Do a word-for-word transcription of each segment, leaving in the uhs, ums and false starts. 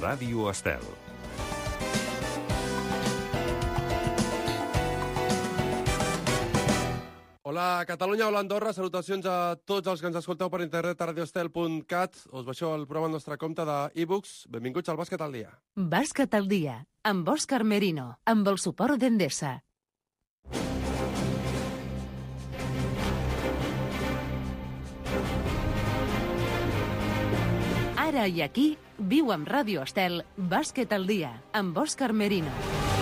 Ràdio Estel. Hola Catalunya, hola Andorra, salutacions a tots els que ens escolteu per internet a radioestel punt cat. Us baixeu el programa al nostre compte d'e-books. Benvinguts al Bàsquet al dia. Bàsquet al dia, amb Òscar Merino, amb el suport d'Endesa. Ara i aquí, viu amb Ràdio Estel, Bàsquet al dia, amb Òscar Merino.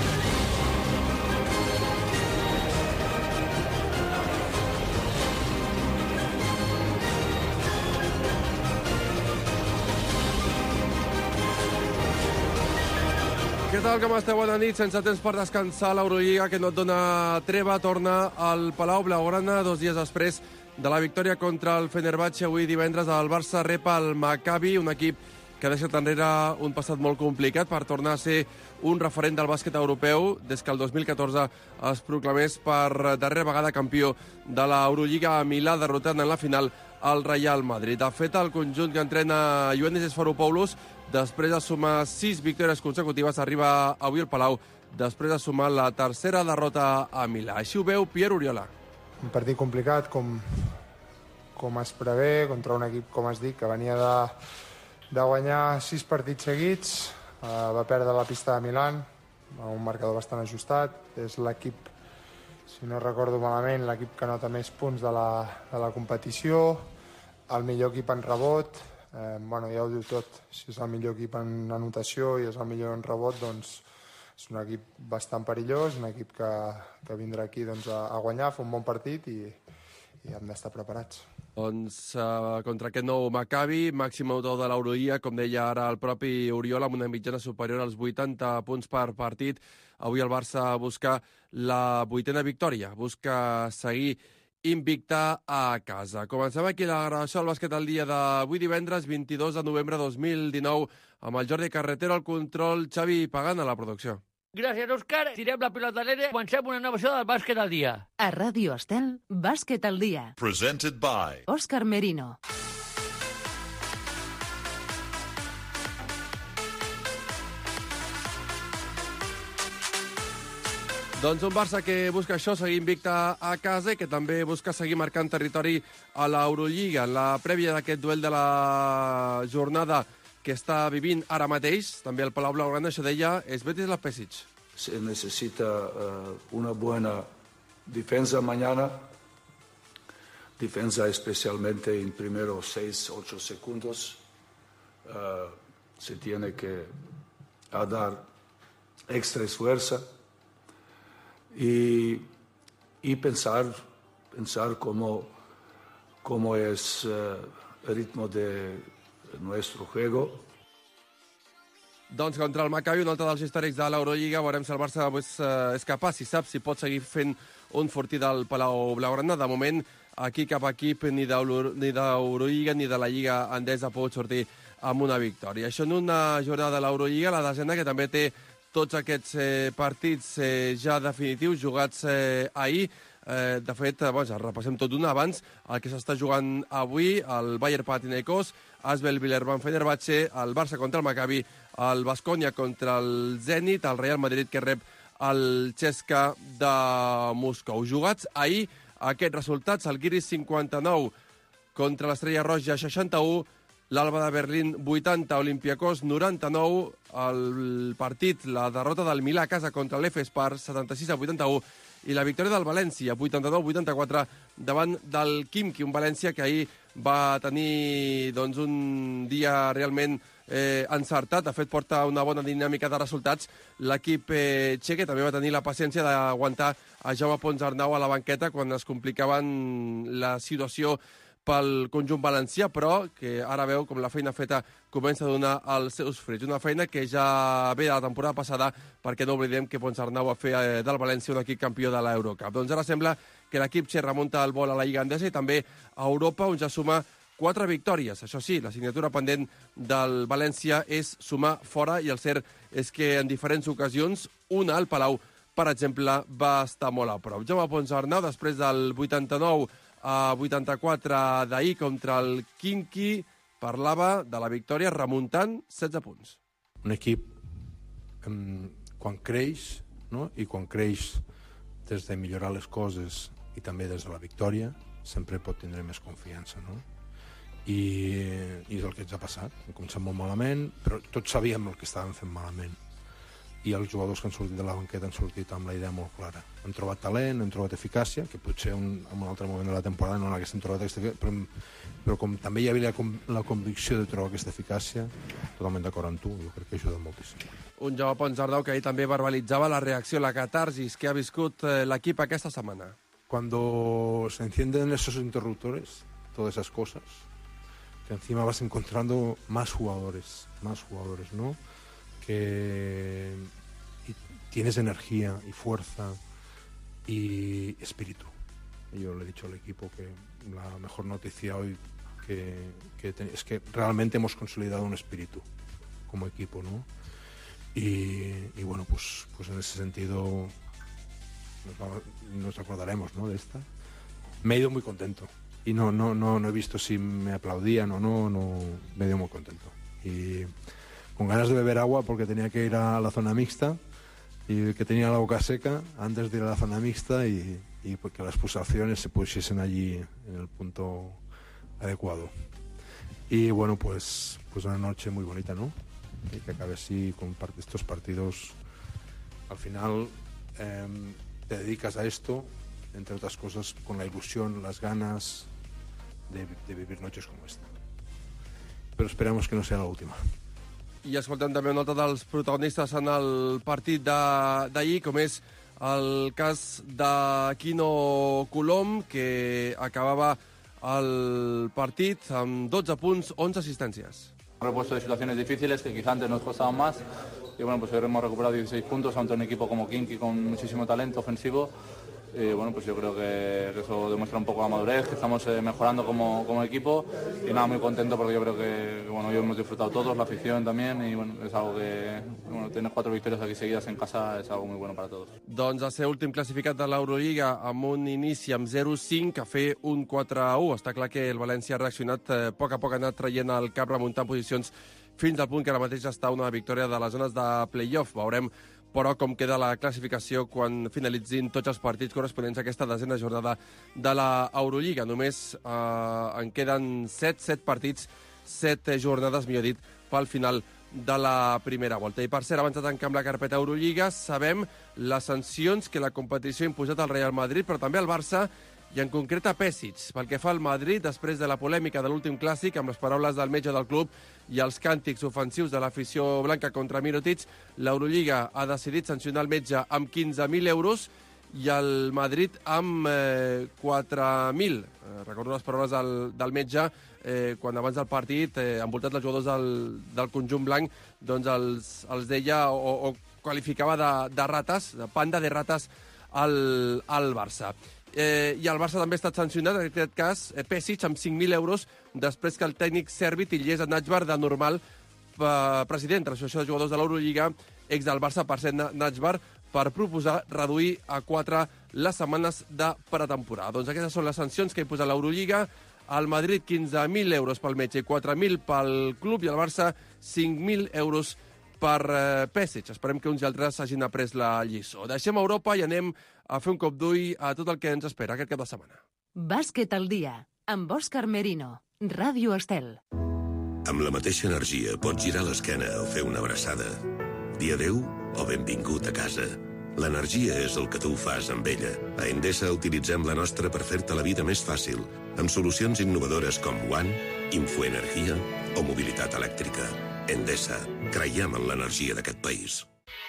Què tal, com esteu? Bona nit. Sense temps per descansar, l'Eurolliga, que no et dona treva, torna al Palau Blaugrana dos dies després de la victòria contra el Fenerbahçe. Avui divendres el Barça rep el Maccabi, un equip que ha deixat enrere un passat molt complicat per tornar a ser un referent del bàsquet europeu des que el dos mil catorze es proclamés per darrera vegada campió de l'Eurolliga a Milà, derrotant en la final el Real Madrid. De fet, el conjunt que entrena Ioannis Esfaropoulos, després de sumar sis victòries consecutives, arriba avui al Palau després de sumar la tercera derrota a Milà. Així ho veu Pierre Oriola. Un partit complicat, com, com es prevé, contra un equip, com has dit, que venia de, de guanyar sis partits seguits. Uh, va perdre la pista de Milan, un marcador bastant ajustat. És l'equip, si no recordo malament, l'equip que nota més punts de la, de la competició, el millor equip en rebot. Eh, bueno, ja ho diu tot. Si és el millor equip en anotació i és el millor en rebot, doncs és un equip bastant perillós, un equip que, que vindrà aquí doncs, a, a guanyar, a fer un bon partit i, i hem d'estar preparats. Doncs uh, contra aquest nou Maccabi, màxim autor de l'Eurolliga, com deia ara el propi Oriola, amb una mitjana superior als vuitanta punts per partit. Avui el Barça busca la vuitena victòria, busca seguir invicta a casa. Comencem aquí la gravació del Bàsquet al dia d'avui divendres, vint-i-dos de novembre de dos mil dinou, amb el Jordi Carretero al control, Xavi Pagant a la producció. Gràcies, Òscar. Tirem la pilota a l'aire. Comencem una nova edició del Bàsquet al dia. A Ràdio Estel, Bàsquet al dia. Presented by Òscar Merino. Doncs un Barça que busca això, seguir invicta a casa i que també busca seguir marcant territori a l'Eurolliga. En la prèvia d'aquest duel de la jornada que està vivint ara mateix, també el Palau Blaugrana, això deia Svetislav Pešić. Se necesita uh, una buena defensa mañana, defensa especialmente en primeros seis, ocho segundos. Uh, se tiene que a dar extra esfuerzo. Y, y pensar, pensar cómo, cómo es uh, el ritmo de nuestro juego. Doncs contra el Maccabi, un altre dels històrics de l'Eurolliga, veurem si el Barça és, uh, és capaç, si sap, si pot seguir fent un fortí del Palau Blaugrana. De moment, aquí cap equip ni d'Eurolliga ni de la Lliga Endesa ha pogut sortir amb una victòria. Això en una jornada de l'Eurolliga, la desena, que també té tots aquests eh, partits eh, ja definitius jugats eh, ahir. Eh, de fet, eh, bueno, repassem tot d'una. Abans, el que s'està jugant avui, el Bayer Panathinaikos, Asvel Villeurbanne Fenerbahçe, el Barça contra el Maccabi, el Baskonia contra el Zenit, el Real Madrid que rep el Cesca de Moscou. Jugats ahir aquests resultats, el Guiris cinquanta-nou contra l'Estrella Roja seixanta-u, l'Alba de Berlín vuitanta, Olympiacos noranta-nou, el partit, la derrota del Milà a casa contra l'Efes per setanta-sis a vuitanta-u i la victòria del València vuitanta-nou a vuitanta-quatre davant del Khimki, un València que ahir va tenir doncs, un dia realment eh, encertat. De fet, porta una bona dinàmica de resultats. L'equip eh, txeque també va tenir la paciència d'aguantar a Jaume Pons-Arnau a la banqueta quan es complicaven la situació pel conjunt valencià, però que ara veu com la feina feta comença a donar els seus fruits. Una feina que ja ve de la temporada passada, perquè no oblidem que Pons-Arnau va fer del València un equip campió de l'Eurocup. Doncs ara sembla que l'equip txec remunta el vol a la Lliga Endesa i també a Europa, on ja suma quatre victòries. Això sí, la signatura pendent del València és sumar fora, i el cert és que en diferents ocasions, una al Palau, per exemple, va estar molt a prop. Jaume Pons-Arnau, després del vuitanta-nou a vuitanta-quatre d'ahir contra el Khimki, parlava de la victòria remuntant setze punts. un equip um, quan creix, no? I quan creix des de millorar les coses i també des de la victòria, sempre pot tindre més confiança, no? I, i és el que ens ha passat. Hem començat molt malament, però tots sabíem el que estàvem fent malament. I els jugadors que han sortit de la banqueta han sortit amb la idea molt clara. Hem trobat talent, hem trobat eficàcia, que potser un, en un altre moment de la temporada no l'haguéssim trobat, però, però com també hi havia la, la convicció de trobar aquesta eficàcia, totalment d'acord amb tu, jo crec que ajuda moltíssim. Un Jaume Ponsardau que ahir també verbalitzava la reacció, la catarsis que ha viscut l'equip aquesta setmana. Cuando se encienden esos interruptores, todas esas cosas, que encima vas encontrando más jugadores, más jugadores, ¿no? Que y tienes energía y fuerza y espíritu. Yo le he dicho al equipo que la mejor noticia hoy que, que ten, es que realmente hemos consolidado un espíritu como equipo, ¿no? Y, y bueno, pues, pues en ese sentido nos, vamos, nos acordaremos, ¿no? De esta. Me he ido muy contento y no, no, no, no he visto si me aplaudían o no, no, me he ido muy contento. Y con ganas de beber agua porque tenía que ir a la zona mixta y que tenía la boca seca antes de ir a la zona mixta y, y porque las pulsaciones se pusiesen allí en el punto adecuado. Y bueno, pues, pues una noche muy bonita, ¿no? Y que acabe así con part- estos partidos. Al final eh, te dedicas a esto, entre otras cosas, con la ilusión, las ganas de, de vivir noches como esta. Pero esperamos que no sea la última. I escoltem també un altre dels protagonistes en el partit d'ahir, com és el cas de Quino Colom, que acabava el partit amb dotze punts, onze assistències. Repuesto de situaciones difíciles que quizá antes nos costaban más y bueno, pues hoy hemos recuperado dieciséis puntos ante un equipo como Kinky con muchísimo talento ofensivo y bueno, pues yo creo que eso demuestra un poco la madurez, que estamos eh, mejorando como, como equipo y nada, muy contento porque yo creo que, que bueno, hoy hemos disfrutado todos, la afición también y bueno, es algo que, bueno, tener cuatro victorias aquí seguidas en casa es algo muy bueno para todos. Doncs el ser últim classificat de l'Eurolliga amb un inici amb zero cinc a fer un quatre a u. Està clar que el València ha reaccionat, eh, a poc a poc ha anat traient el cap, remuntant posicions fins al punt que ara mateix està una victòria de les zones de play-off. Veurem, però, com queda la classificació quan finalitzin tots els partits corresponents a aquesta desena jornada de l'Eurolliga. Només eh, en queden set, set partits, set jornades, millor dit, pel final de la primera volta. I per cert, abans de tancar amb la carpeta Eurolliga, sabem les sancions que la competició ha imposat al Real Madrid, però també al Barça, i en concret a Pesic. Pel que fa al Madrid, després de la polèmica de l'últim clàssic, amb les paraules del metge del club i els càntics ofensius de l'afició blanca contra Mirotic, l'Eurolliga ha decidit sancionar el metge amb quinze mil euros i el Madrid amb eh, quatre mil. Eh, recordo les paraules del, del metge eh, quan abans del partit, eh, envoltat els jugadors del, del conjunt blanc, doncs els, els deia o, o qualificava de, de rates, de panda de rates al, al Barça. Eh, I el Barça també ha estat sancionat, en aquest cas, eh, Pesic, amb cinc mil euros, després que el tècnic serbi titllés a Najbar de normal eh, president de l'Associació de Jugadors de l'Eurolliga, ex del Barça, per ser Najbar, per proposar reduir a quatre les setmanes de pretemporada. Doncs aquestes són les sancions que ha imposat l'Eurolliga. Al Madrid, quinze mil euros pel metge i quatre mil pel club, i al Barça, cinc mil euros per eh, Pesic. Esperem que uns i altres hagin après la lliçó. Deixem Europa i anem a fer un cop d'ull a tot el que ens espera aquest cap de setmana. Bàsquet al dia, amb Òscar Merino, Ràdio Estel. Amb la mateixa energia pots girar l'esquena o fer una abraçada. Dir adéu o benvingut a casa. L'energia és el que tu fas amb ella. A Endesa utilitzem la nostra per fer-te la vida més fàcil, amb solucions innovadores com One, Infoenergia o mobilitat elèctrica. Endesa, creiem en l'energia d'aquest país.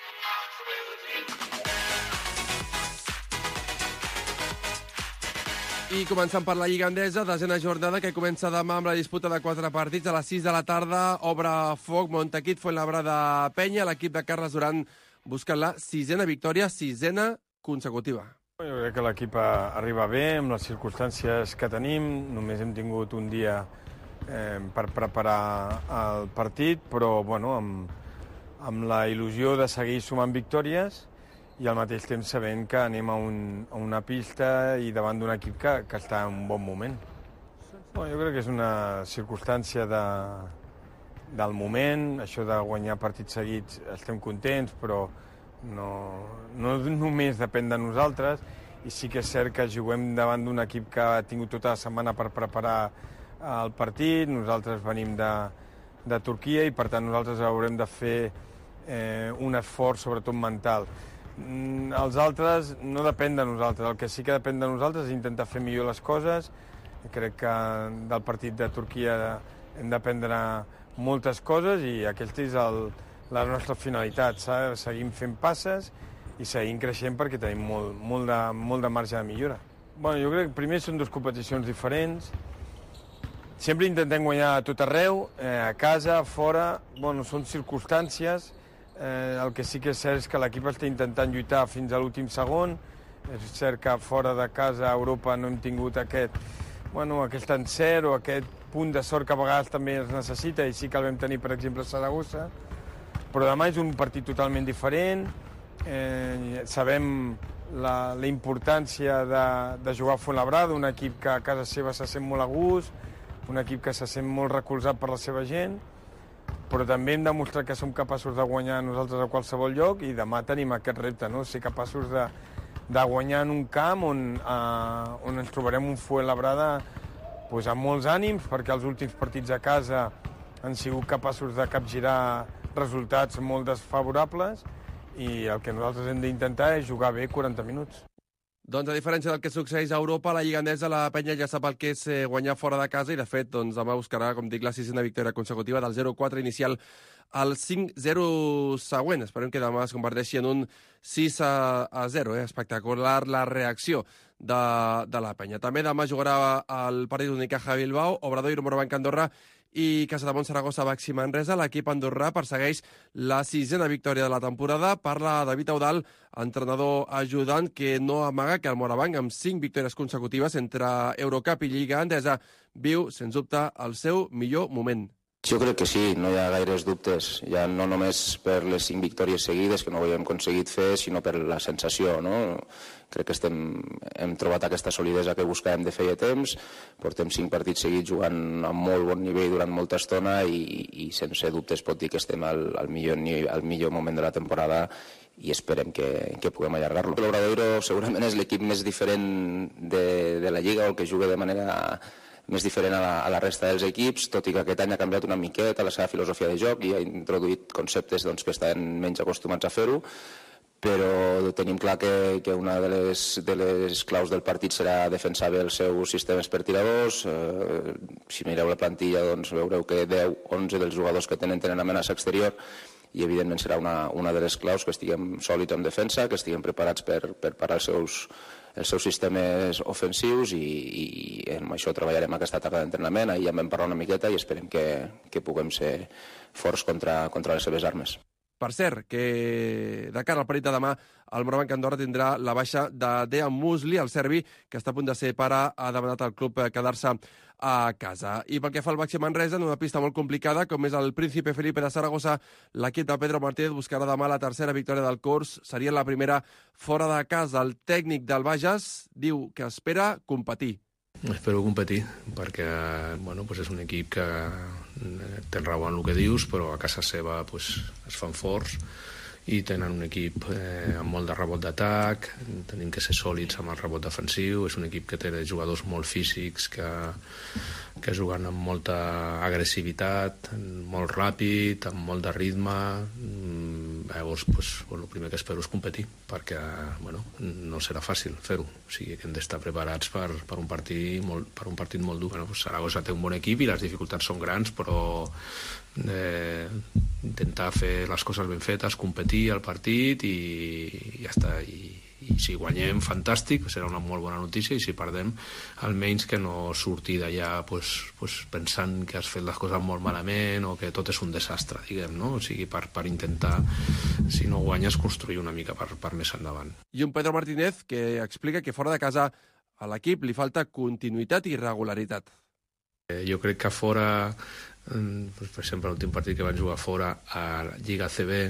I començant per la Lliga Endesa, desena jornada que comença demà amb la disputa de quatre partits. A les sis de la tarda obre foc Montaquit, Fuenlabrada, Penya. L'equip de Carles Duran busca la sisena victòria, sisena consecutiva. Jo crec que l'equip arriba bé, amb les circumstàncies que tenim. Només hem tingut un dia eh, per preparar el partit, però bueno, amb, amb la il·lusió de seguir sumant victòries i al mateix temps sabent que anem a, un, a una pista i davant d'un equip que, que està en un bon moment. Bueno, jo crec que és una circumstància de, del moment. Això de guanyar partits seguits estem contents, però no, no només depèn de nosaltres, i sí que és cert que juguem davant d'un equip que ha tingut tota la setmana per preparar el partit. Nosaltres venim de, de Turquia i per tant nosaltres haurem de fer eh, un esforç sobretot mental. Mm, els altres no depèn de nosaltres, el que sí que depèn de nosaltres és intentar fer millor les coses. Crec que del partit de Turquia hem d'aprendre moltes coses i aquesta és el, la nostra finalitat, saps? Seguim fent passes i seguim creixent perquè tenim molt, molt, de, molt de marge de millora. Bueno, jo crec que primer són dues competicions diferents. Sempre intentem guanyar a tot arreu, eh, a casa, a fora. Bueno, són circumstàncies. Eh, el que sí que és cert és que l'equip està intentant lluitar fins a l'últim segon. És cert que fora de casa, a Europa, no hem tingut aquest, bueno, aquest encert o aquest punt de sort que a vegades també es necessita, i sí que el vam tenir, per exemple, a Saragossa. Però demà és un partit totalment diferent. Eh, sabem la, la importància de, de jugar a Fuenlabrada, un equip que a casa seva se sent molt a gust, un equip que se sent molt recolzat per la seva gent, però també hem demostrat que som capaços de guanyar nosaltres a qualsevol lloc, i demà tenim aquest repte, no? Ser capaços de, de guanyar en un camp on, eh, on ens trobarem un Fuenlabrada pues, amb molts ànims, perquè els últims partits a casa han sigut capaços de capgirar resultats molt desfavorables, i el que nosaltres hem d'intentar és jugar bé quaranta minuts. Doncs a diferència del que succeeix a Europa, la Lliga Endesa, la penya ja sap el que és eh, guanyar fora de casa, i de fet doncs, demà buscarà, com dic, la sisena victòria consecutiva del zero quatre inicial al cinc zero següent. Esperem que demà es converteixi en un sis a zero. Eh? Espectacular la reacció de, de la penya. També demà jugarà el partit d'Unicaja Bilbao, Obradoiro Morabanc Andorra i Casademont Saragossa Baxi Manresa. L'equip andorrà persegueix la sisena victòria de la temporada. Parla David Audal, entrenador ajudant, que no amaga que el Morabanc, amb cinc victòries consecutives entre Eurocup i Lliga Endesa, viu, sens dubte, el seu millor moment. Jo crec que sí, no hi ha gaires dubtes, ja no només per les cinc victòries seguides que no ho hem aconseguit fer, sinó per la sensació, no? Crec que estem, hem trobat aquesta solidesa que buscàvem de feia temps, portem cinc partits seguits jugant a molt bon nivell durant molta estona i, i sense dubtes pot dir que estem al, al, millor, al millor moment de la temporada i esperem que, que puguem allargar-lo. L'Obradoiro segurament és l'equip més diferent de, de la Lliga, o que juga de manera més diferent a la, a la resta dels equips, tot i que aquest any ha canviat una miqueta la seva filosofia de joc i ha introduït conceptes doncs, que estan menys acostumats a fer-ho, però tenim clar que, que una de les, de les claus del partit serà defensar bé els seus sistemes per tiradors. Eh, si mireu la plantilla doncs, veureu que deu onze dels jugadors que tenen tenen amenaça exterior, i evidentment serà una, una de les claus que estiguem sòlids en defensa, que estiguem preparats per, per parar els seus, els seus sistemes ofensius, i, i amb això treballarem aquesta tarda d'entrenament. Ahir ja en vam parlar una miqueta i esperem que, que puguem ser forts contra, contra les seves armes. Per cert, que de cara al partit de demà, el Morabanc Andorra tindrà la baixa de Dejan Musli, el serbi, que està a punt de ser pare, ha demanat al club quedar-se a casa. I pel que fa al Baxi Manresa, en una pista molt complicada, com és el Príncipe Felipe de Saragossa, l'equip de Pedro Martínez buscarà demà la tercera victòria del curs. Seria la primera fora de casa. El tècnic del Bages diu que espera competir. Espero competir, perquè bueno, pues és un equip que tens raó en el que dius, però a casa seva pues, es fan forts i tenen un equip eh, amb molt de rebot d'atac, tenim que ser sòlids amb el rebot defensiu, és un equip que té jugadors molt físics, que, que juguen amb molta agressivitat, molt ràpid, amb molt de ritme. Llavors, pues, bueno, el primer que espero és competir, perquè bueno, no serà fàcil fer-ho, o sigui que hem d'estar preparats per, per, un partit molt, per un partit molt dur. Bueno, pues Saragossa té un bon equip i les dificultats són grans, però eh, intentar fer les coses ben fetes, competir al partit i, i ja està. I, i si guanyem, fantàstic, serà una molt bona notícia, i si perdem, almenys que no surti d'allà pues, pues, pensant que has fet les coses molt malament o que tot és un desastre, diguem, no? O sigui, per, per intentar, si no guanyes, construir una mica per, per més endavant. I un Pedro Martínez que explica que fora de casa a l'equip li falta continuïtat i regularitat. Eh, jo crec que fora, eh, per exemple, l'últim partit que van jugar fora a Lliga A C B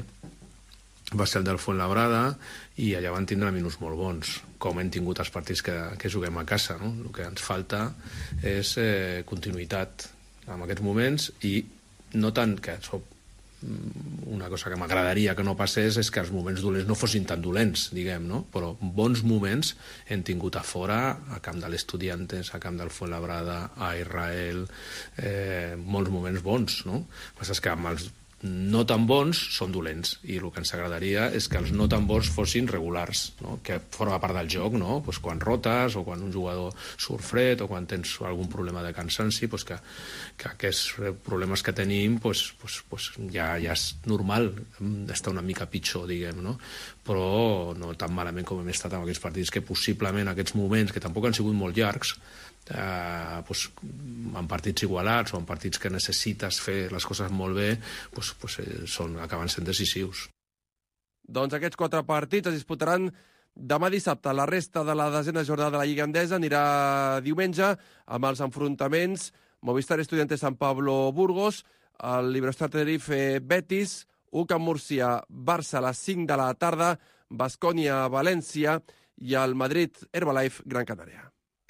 va ser el del Fuenlabrada, i allà van tindre minuts molt bons, com hem tingut els partits que, que juguem a casa, no? El que ens falta és eh, continuïtat en aquests moments i no tant que soc una cosa que m'agradaria que no passés és que els moments dolents no fossin tan dolents, diguem, no? Però bons moments hem tingut a fora, a camp de l'Estudiantes, a camp del Fuenlabrada, a Israel, eh, molts moments bons, no? El que passa és que amb els no tan bons són dolents, i el que ens agradaria és que els no tan bons fossin regulars, no? Que forma part del joc, no? Pues quan rotes o quan un jugador surt fred o quan tens algun problema de cansanci, pues que, que aquests problemes que tenim pues, pues, pues ja, ja és normal estar una mica pitjor, diguem, no? Però no tan malament com hem estat en aquests partits, que possiblement aquests moments, que tampoc han sigut molt llargs, Eh, pues, en partits igualats o en partits que necessites fer les coses molt bé, pues, pues, eh, són, acaben sent decisius. Doncs aquests quatre partits es disputaran demà dissabte. La resta de la desena jornada de la Lliga Endesa anirà diumenge amb els enfrontaments Movistar Estudiantes Sant Pablo Burgos, el Liberostar Tenerife Betis, U C A M Múrcia Barça a les cinc de la tarda, Baskonia València i el Madrid Herbalife Gran Canària.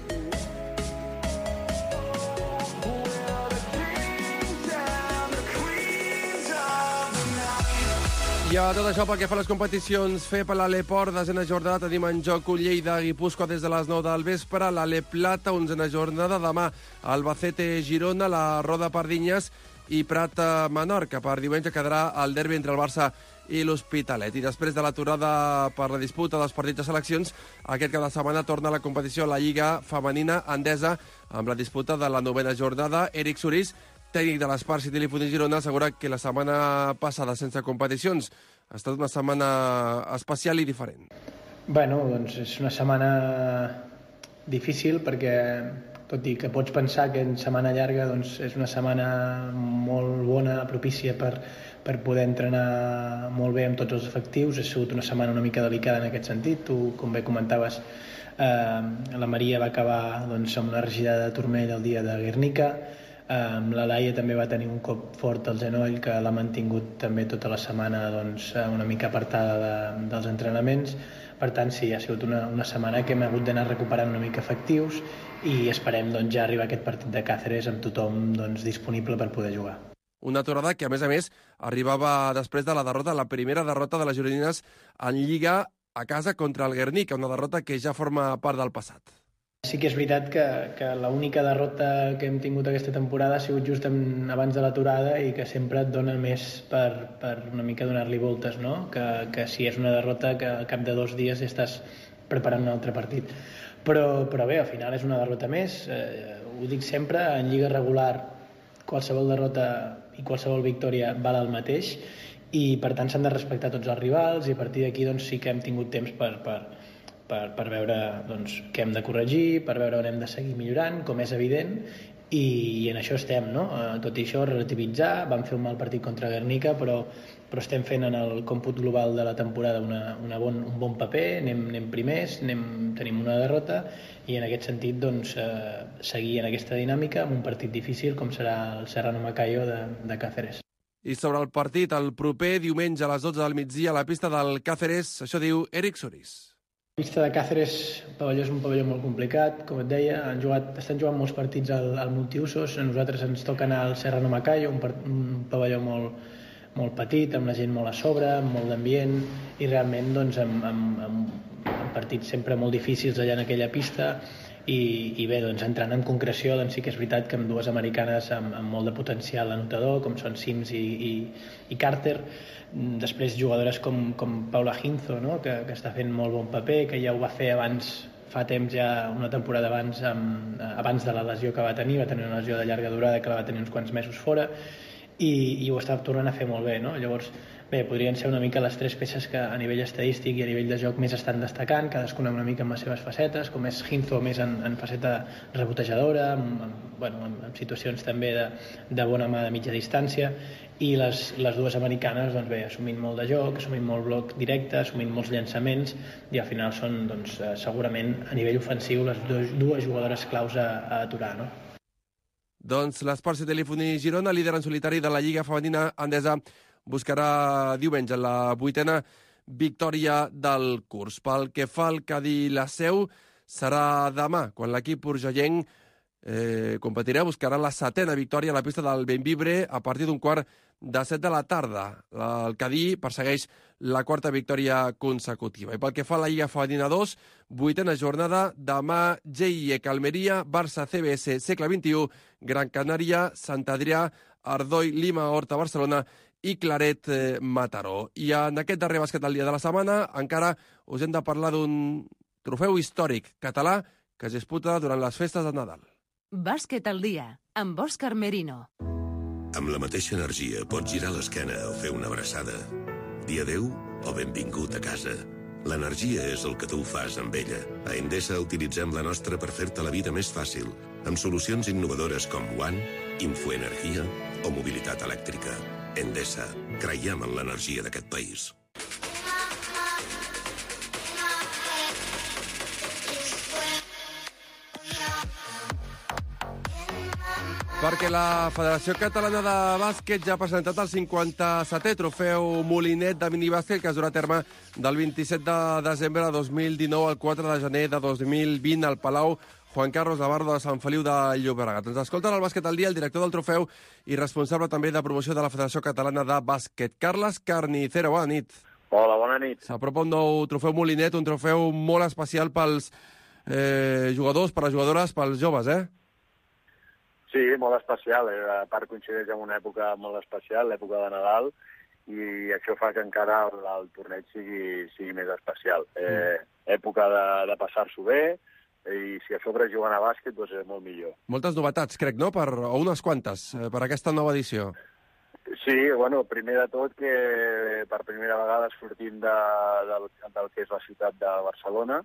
I a tot això, pel que fa a les competicions, fer per l'Aleport, desena jornada, tenim en joc Lleida, Guipúscoa des de les nou del vespre, l'Ale Plata, onzena jornada, demà Albacete Girona, la Roda Pardinyes i Prat Menorca. Per diumenge quedarà el derbi entre el Barça i l'Hospitalet. I després de l'aturada per la disputa dels partits de seleccions, aquest cap de setmana torna a la competició a la Lliga Femenina Endesa amb la disputa de la novena jornada. Eric Surís, tècnic de l'Espart City Lifuni Girona, assegura que la setmana passada sense competicions ha estat una setmana especial i diferent. Bueno, doncs és una setmana difícil perquè, tot i que pots pensar que en setmana llarga, doncs és una setmana molt bona, propícia per, per poder entrenar molt bé amb tots els efectius. Ha sigut una setmana una mica delicada en aquest sentit. Tu, com bé comentaves, eh, la Maria va acabar doncs, amb una regidada de turmell el dia de Guernica. Um, la Laia també va tenir un cop fort al genoll que l'ha mantingut també tota la setmana doncs, una mica apartada de, dels entrenaments. Per tant, sí, ha sigut una, una setmana que hem hagut d'anar recuperant una mica efectius i esperem doncs, ja arribar a aquest partit de Càceres amb tothom doncs, disponible per poder jugar. Una aturada que, a més a més, arribava després de la derrota, la primera derrota de les gironines en Lliga a casa contra el Guernica, una derrota que ja forma part del passat. Sí que és veritat que, que l'única derrota que hem tingut aquesta temporada ha sigut just en, abans de l'aturada i que sempre et dona més per, per una mica donar-li voltes, no? Que, que si és una derrota que al cap de dos dies estàs preparant un altre partit. Però, però bé, al final és una derrota més. Eh, ho dic sempre, en lliga regular qualsevol derrota i qualsevol victòria val el mateix i per tant s'han de respectar tots els rivals i a partir d'aquí doncs, sí que hem tingut temps per... per Per, per veure doncs, què hem de corregir, per veure on hem de seguir millorant, com és evident, i, i en això estem, no? Eh, tot i això, relativitzar, vam fer un mal partit contra Guernica, però, però estem fent en el còmput global de la temporada una, una bon, un bon paper, anem, anem primers, anem, tenim una derrota, i en aquest sentit doncs, eh, seguir en aquesta dinàmica amb un partit difícil com serà el Serrano Macayo de, de Càceres. I sobre el partit, el proper diumenge a les dotze del migdia a la pista del Càceres, això diu Eric Surís. La pista de Càceres, el pavelló és un pavelló molt complicat, com et deia, han jugat, estan jugant molts partits al, al multiusos, a nosaltres ens toca anar al Serrano Macayo, un, un pavelló molt, molt petit, amb la gent molt a sobre, amb molt d'ambient, i realment doncs, amb, amb, amb, amb partits sempre molt difícils allà en aquella pista, i, i bé, doncs, entrant en concreció, doncs sí que és veritat que amb dues americanes amb, amb molt de potencial anotador, com són Sims i, i, i Carter, després jugadores com, com Paula Hinzo, no? que, que està fent molt bon paper, que ja ho va fer abans, fa temps ja, una temporada abans, amb, abans de la lesió que va tenir, va tenir una lesió de llarga durada que la va tenir uns quants mesos fora, i, i ho està tornant a fer molt bé, no? Llavors, bé, podrien ser una mica les tres peces que a nivell estadístic i a nivell de joc més estan destacant, cadascuna una mica amb les seves facetes, com és Hinzo més en, en faceta rebotejadora, amb, amb, bueno, amb, amb situacions també de, de bona mà de mitja distància, i les, les dues americanes, doncs bé, assumint molt de joc, assumint molt bloc directe, assumint molts llançaments, i al final són, doncs, segurament, a nivell ofensiu, les dues, dues jugadores claus a, a aturar, no? Doncs l'Espart City Lifuni Girona, líder en solitari de la Lliga Femenina Endesa, buscarà diumenge la vuitena victòria del curs. Pel que fa al Cadí la Seu, serà demà, quan l'equip urgellenc eh, competirà, buscarà la setena victòria a la pista del Bembibre a partir d'un quart de set de la tarda. El Cadí persegueix la quarta victòria consecutiva. I pel que fa a la Lliga Femenina dos, vuitena jornada, demà G I E C Almeria, Barça C B S Segle vint-i-u, Gran Canària, Sant Adrià, Ardoi, Lima, Horta, Barcelona i Claret, eh, Mataró. I en aquest darrer bàsquet del dia de la setmana encara us hem de parlar d'un trofeu històric català que es disputa durant les festes de Nadal. Bàsquet al dia, amb Òscar Merino. Amb la mateixa energia pots girar l'esquena o fer una abraçada. Dir adéu o benvingut a casa. L'energia és el que tu fas amb ella. A Endesa utilitzem la nostra per fer-te la vida més fàcil, amb solucions innovadores com One, Infoenergia o mobilitat elèctrica. Endesa, creiem en l'energia d'aquest país. Perquè la Federació Catalana de Bàsquet ja ha presentat el cinquanta-setè trofeu Molinet de minibàsquet que es durà a terme del vint-i-set de desembre de dos mil dinou al quatre de gener de dos mil vint al Palau Juan Carlos Navarro de Sant Feliu de Llobregat. Ens escolten al Bàsquet al dia el director del trofeu i responsable també de promoció de la Federació Catalana de Bàsquet, Carles Carnicero. Bona nit. Hola, bona nit. S'apropa un nou trofeu Molinet, un trofeu molt especial pels eh, jugadors, per les jugadores, pels joves, eh? Sí, molt especial. A part coincideix en una època molt especial, l'època de Nadal, i això fa que encara el, el torneig sigui, sigui més especial. Eh, època de, de passar-s'ho bé, i si a sobre juguen a bàsquet, doncs és molt millor. Moltes novetats, crec, no? Per, o unes quantes, eh, per aquesta nova edició. Sí, bueno, primer de tot que per primera vegada sortim de, del, del que és la ciutat de Barcelona.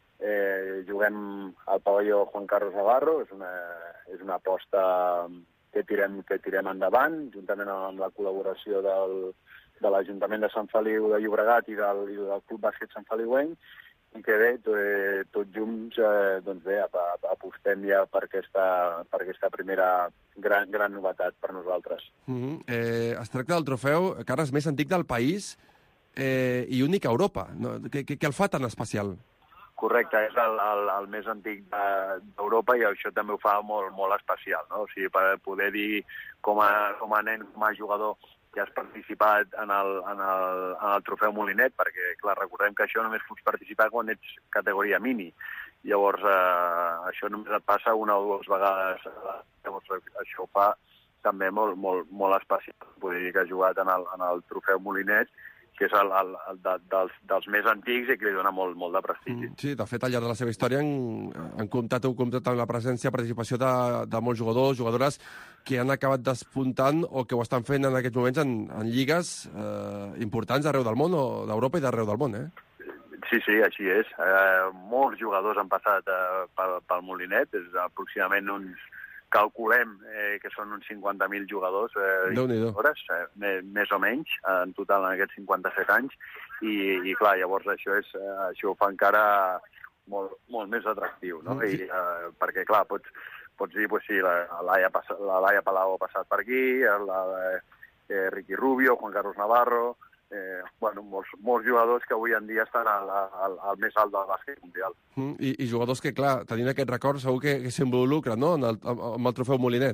Eh, juguem al pavelló Juan Carlos Navarro, és una, és una aposta que tirem, que tirem endavant, juntament amb la col·laboració del, de l'Ajuntament de Sant Feliu de Llobregat i del, i del Club Bàsquet Sant Feliuenc, i que bé, tot, eh, tots junts eh, doncs bé, apostem ja per aquesta, per aquesta primera gran, gran novetat per nosaltres. Mm-hmm. eh, es tracta del trofeu, que ara és més antic del país eh, i únic a Europa. No? Què, què el fa tan especial? Correcte, és el, el, el més antic d'Europa i això també ho fa molt, molt especial, no? O sigui, per poder dir com a, com a nen, com a jugador, que has participat en el, en el, en el trofeu Molinet, perquè, clar, recordem que això només pots participar quan ets categoria mini. Llavors, eh, això només et passa una o dues vegades. Llavors, això ho fa també molt, molt, molt especial. Poder dir que has jugat en el, en el trofeu Molinet, que és el, el, el de, dels, dels més antics i que li dona molt, molt de prestigi. Mm, sí, de fet, al llarg de la seva història han, han comptat, heu comptat amb la presència i participació de, de molts jugadors, jugadores que han acabat despuntant o que ho estan fent en aquests moments en, en lligues eh, importants d'arreu del món o d'Europa i d'arreu del món, eh? Sí, sí, així és. Eh, molts jugadors han passat eh, pel, pel Molinet, és aproximadament uns... Calculem eh, que són uns cinquanta mil jugadors, eh, jugadores, eh, més, més o menys, en total en aquests cinquanta-set anys, i, i clar, llavors això, és, eh, això ho fa encara molt, molt més atractiu, no? I, eh, perquè, clar, pots, pots dir, pues, sí, la, Laia, la Laia Palau ha passat per aquí, la, eh, Ricky Rubio, Juan Carlos Navarro... Eh, bueno, molts, molts jugadors que avui en dia estan al, al, al més alt del bàsquet mundial. Mm, i, I jugadors que, clar, tenint aquest record, segur que, que s'involucren, no?, en el, amb el trofeu Molinet.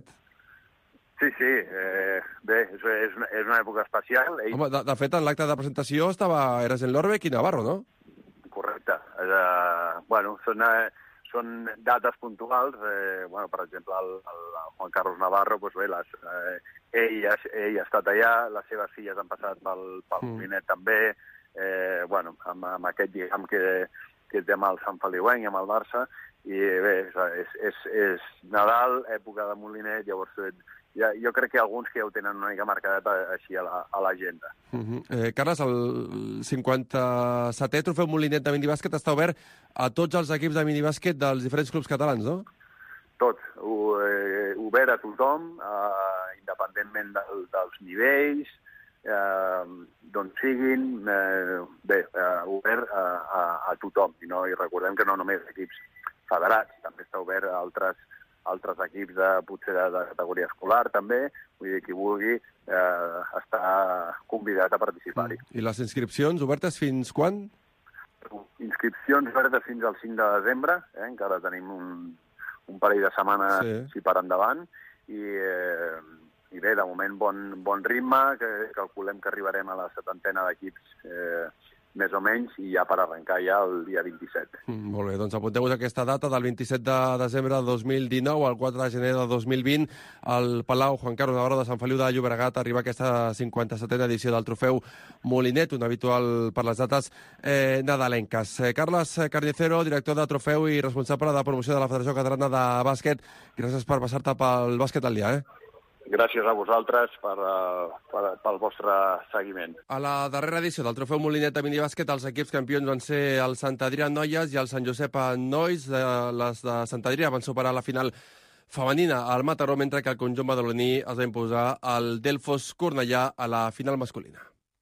Sí, sí. Eh, bé, és, és, una, és una època especial. Ell... Home, de, de fet, en l'acte de presentació estava Eras en Lorbeck i Navarro, no? Correcte. Eh, bueno, són... Eh, són dates puntuals, eh, bueno, per exemple, el, el Juan Carlos Navarro, doncs bé, les, eh, ell, ell ha estat allà, les seves filles han passat pel, pel mm. Molinet també, eh, bueno, amb, amb aquest lligam que, que té amb el Sant Feliuenc i amb el Barça, i bé, és, és, és Nadal, època de Molinet, llavors ja, jo crec que alguns que ja ho tenen una mica marcadet així a l'agenda. Uh -huh. eh, Carles, el cinquanta-setè trofeu Molinet de minibàsquet està obert a tots els equips de minibàsquet dels diferents clubs catalans, no? Tots. Eh, obert a tothom, eh, independentment del, dels nivells, eh, d'on siguin, eh, bé, eh, obert a, a, a tothom. I, no? I recordem que no només equips federats, també està obert a altres altres equips de, potser de, de categoria escolar també, vull dir, qui vulgui eh, està convidat a participar-hi. I les inscripcions obertes fins quan? Inscripcions obertes fins al cinc de desembre, eh? Encara tenim un, un parell de setmanes Sí. sí. per endavant, i, eh, i bé, de moment bon, bon ritme, que calculem que arribarem a la setantena d'equips eh, més o menys, i ja per arrencar ja el dia vint-i-set. Mm, molt bé, doncs apunteu-vos aquesta data del vint-i-set de desembre de dos mil dinou al quatre de gener de dos mil vint al Palau Juan Carlos Navarro de Sant Feliu de Llobregat arriba aquesta cinquanta-setena edició del trofeu Molinet, un habitual per les dates eh, nadalenques. Eh, Carles Carnicero, director de trofeu i responsable de promoció de la Federació Catalana de Bàsquet, gràcies per passar-te pel bàsquet al dia, eh? Gràcies a vosaltres per, per, pel vostre seguiment. A la darrera edició del trofeu Molinet de minibàsquet, els equips campions van ser el Sant Adrià Noies i el Sant Josep Nois. Les de Sant Adrià van superar la final femenina al Mataró, mentre que el conjunt badaloní es va imposar al Delfos Cornellà a la final masculina.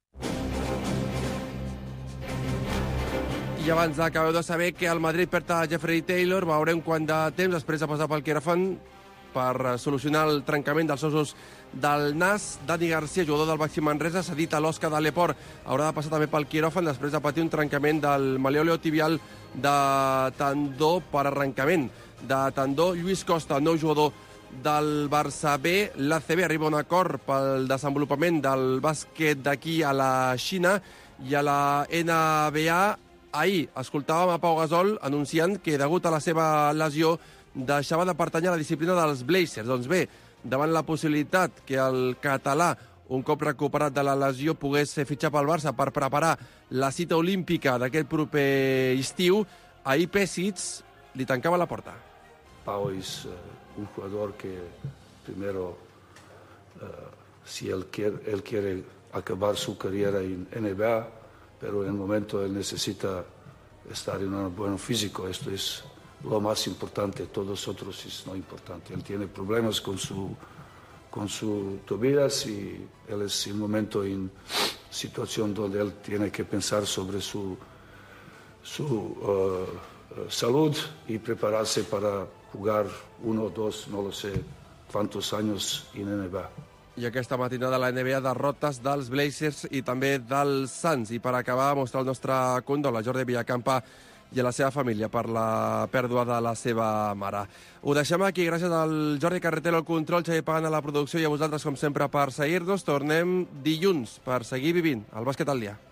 I abans acabeu de saber que el Madrid perd a Jeffrey Taylor, veurem quant de temps després de passar pel quiròfan per solucionar el trencament dels ossos del nas. Dani Garcia, jugador del Baxi Manresa, cedit a l'Osca de l'Eport, haurà de passar també pel quiròfan després de patir un trencament del maleoleo tibial de tendó per arrencament de tendó. Lluís Costa, nou jugador del Barça B. L'A C B arriba a un acord pel desenvolupament del bàsquet d'aquí a la Xina, i a la N B A ahir escoltàvem a Pau Gasol anunciant que degut a la seva lesió deixava de pertànyer a la disciplina dels Blazers. Doncs bé, davant la possibilitat que el català, un cop recuperat de la lesió, pogués fitxar pel Barça per preparar la cita olímpica d'aquest proper estiu, ahir Pesic li tancava la porta. Pau es uh, un jugador que primero, uh, si él quiere, él quiere acabar su carrera en N B A, pero en el momento él necesita estar en un buen físico. Esto es lo más importante, todos otros es no importante. Él tiene problemas con su, con su tobillas y él es en un momento en situación donde él tiene que pensar sobre su, su uh, salud y prepararse para jugar uno, dos, no lo sé cuántos años en N B A. I aquesta matinada de la N B A, derrotes dels Blazers i també dels Suns. I per acabar, mostrar el nostre condol a Jordi Villacampa i a la seva família per la pèrdua de la seva mare. Ho deixem aquí, gràcies al Jordi Carretero al control, Xavi Pagant a la producció i a vosaltres, com sempre, per seguir-nos. Tornem dilluns per seguir vivint el bàsquet al dia.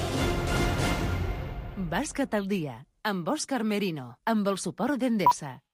Bàsquet al dia, amb Òscar Merino, amb el suport d'Endesa.